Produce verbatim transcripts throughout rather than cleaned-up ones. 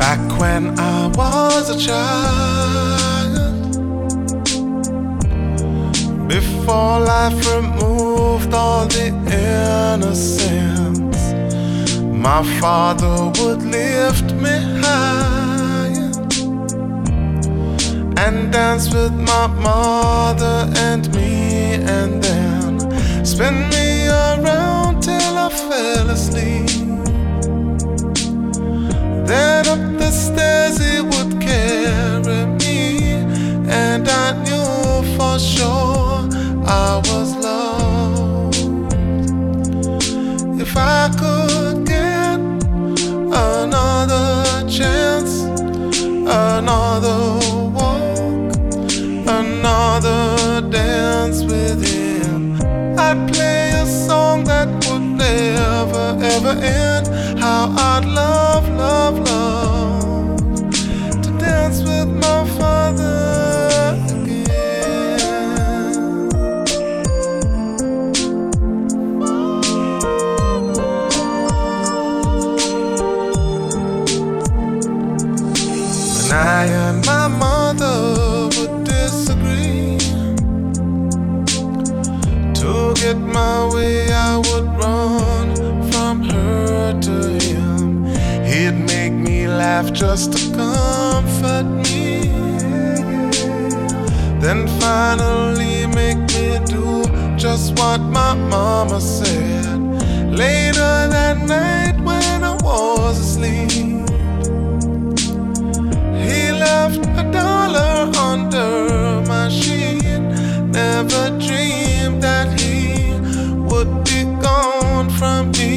Back when I was a child, before life removed all the innocence, my father would lift me high and dance with my mother and me, and then spin me around till I fell asleep. Then up the stairs he would carry me, and I knew for sure I was loved. If I could get another chance, another walk, another dance with him, I'd play a song that would never ever end. How I'd love, love, love to dance with my father again. When I and my mother would disagree, to get my way I would run from her to him. He'd make me laugh just to comfort me, then finally make me do just what my mama said. Later that night when I was asleep, he left a dollar under my sheet. Never dreamed that he would be gone from me.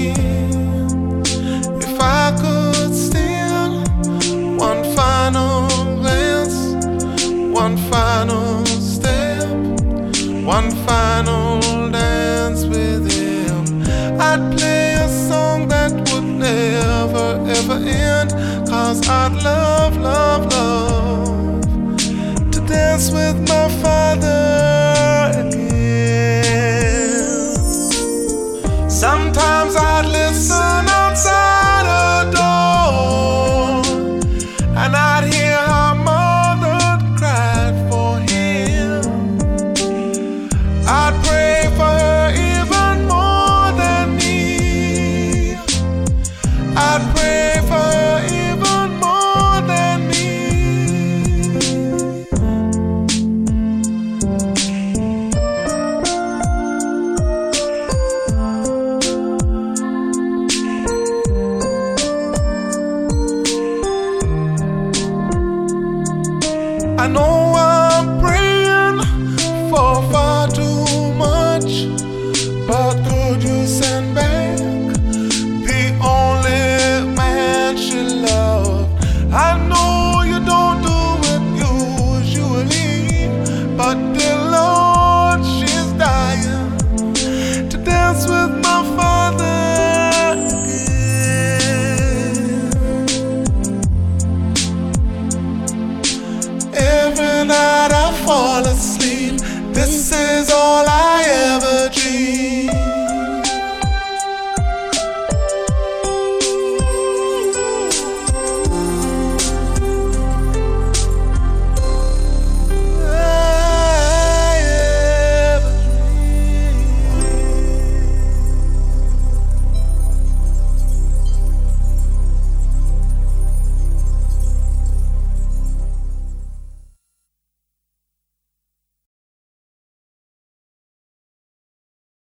If I could steal one final glance, one final step, one final dance with him, I'd play a song that would never ever end. Cause I'd love, love, love to dance with my father.